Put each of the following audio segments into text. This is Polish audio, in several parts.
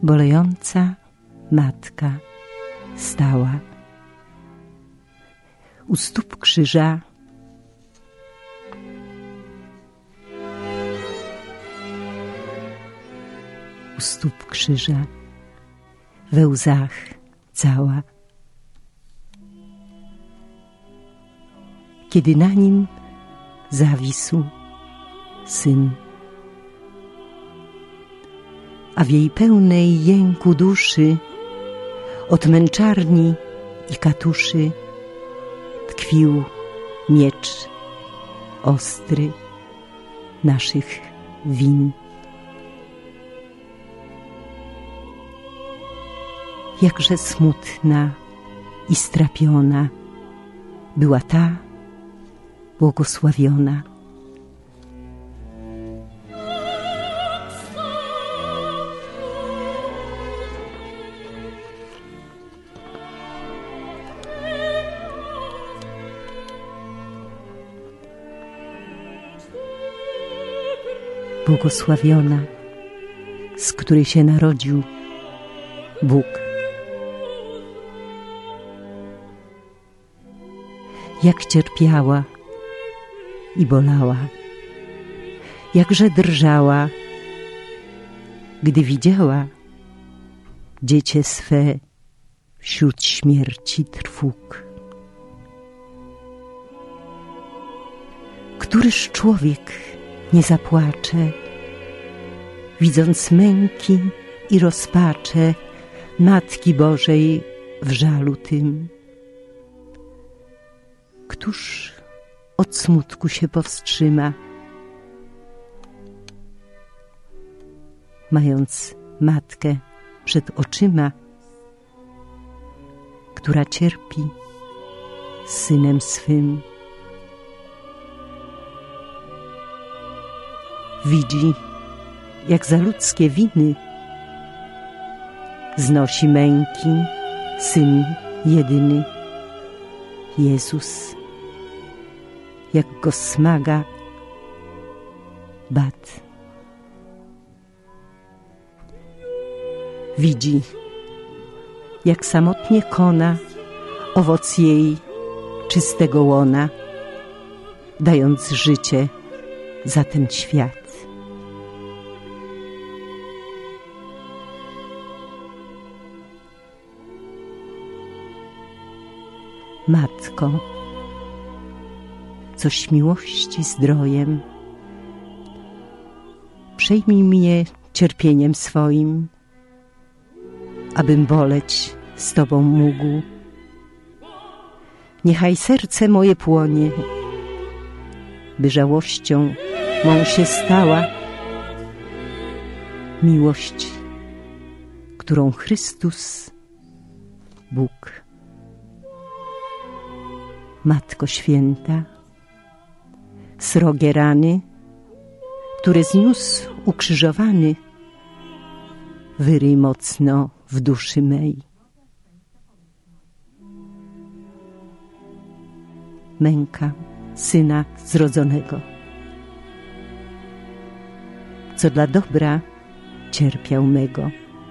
bolejąca matka stała. U stóp krzyża we łzach cała. Kiedy na nim zawisł syn, a w jej pełnej jęku duszy od męczarni i katuszy tkwił miecz ostry naszych win. Jakże smutna i strapiona była ta błogosławiona. Błogosławiona, z której się narodził Bóg. Jak cierpiała i bolała, jakże drżała, gdy widziała dziecię swe wśród śmierci trwóg. Któryż człowiek nie zapłacze, widząc męki i rozpacze Matki Bożej w żalu tym? Któż od smutku się powstrzyma, mając matkę przed oczyma, która cierpi z synem swym? Widzi, jak za ludzkie winy znosi męki Syn jedyny, Jezus, jak go smaga bat. Widzi, jak samotnie kona owoc jej czystego łona, dając życie za ten świat. Matko, coś miłości zdrojem, przejmij mnie cierpieniem swoim, abym boleć z Tobą mógł. Niechaj serce moje płonie, by żałością mą się stała miłość, którą Chrystus Bóg. Matko Święta, srogie rany, które zniósł ukrzyżowany, wyryj mocno w duszy mej. Męka Syna zrodzonego, co dla dobra cierpiał mego.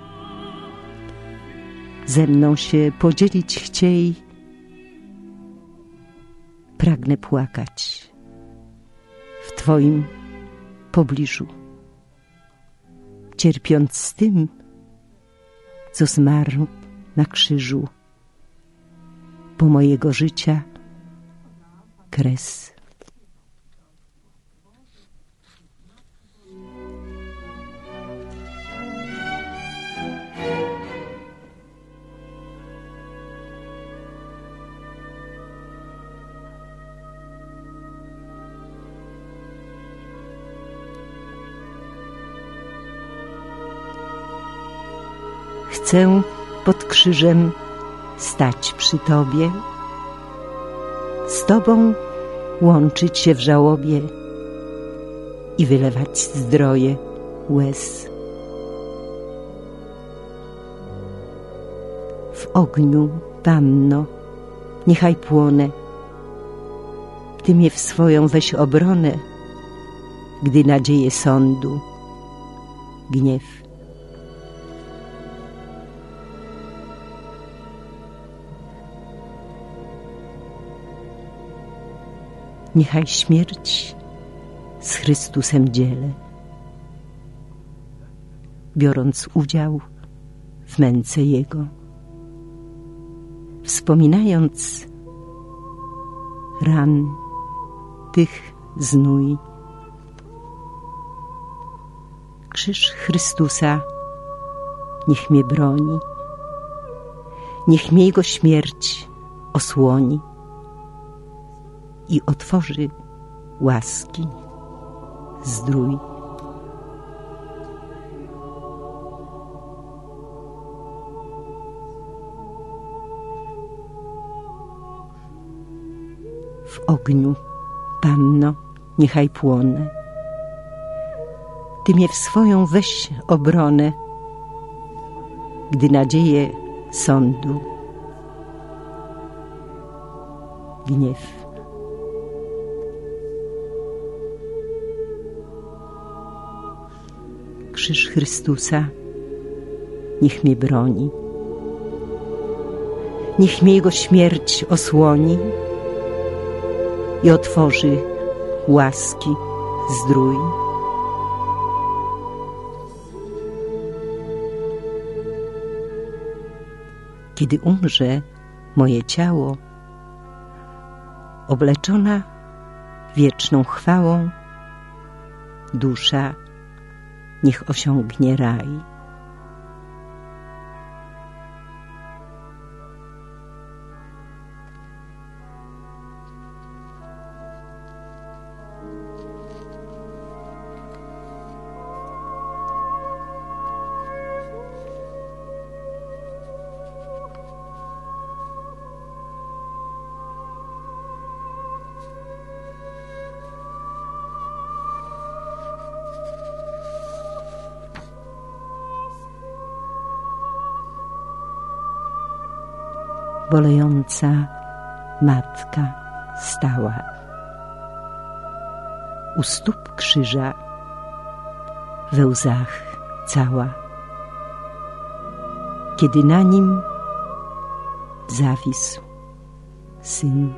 Ze mną się podzielić chciej, pragnę płakać w Twoim pobliżu, cierpiąc z tym, co zmarł na krzyżu, bo mojego życia kres. Chcę pod krzyżem stać przy Tobie, z Tobą łączyć się w żałobie i wylewać zdroje łez. W ogniu, Panno, niechaj płonę, Ty mnie w swoją weź obronę, gdy nadzieje sądu, gniew. niechaj śmierć z Chrystusem dzielę, biorąc udział w męce Jego, wspominając ran tych znój. Krzyż Chrystusa niech mnie broni, niech mnie Jego śmierć osłoni i otworzy łaski zdrój. W ogniu, Panno, niechaj płonę, Ty mnie w swoją weź obronę, gdy nadzieję sądu gniew. Krzyż Chrystusa niech mnie broni, niech mnie Jego śmierć osłoni i otworzy łaski zdrój. Kiedy umrze moje ciało, obleczona wieczną chwałą, dusza niech osiągnie raj. Bolejąca matka stała u stóp krzyża, we łzach cała, kiedy na nim zawisł syn,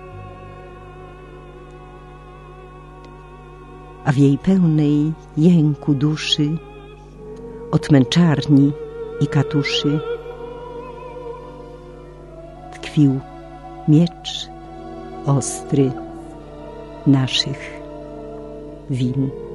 a w jej pełnej jęku duszy od męczarni i katuszy tkwił miecz ostry naszych win.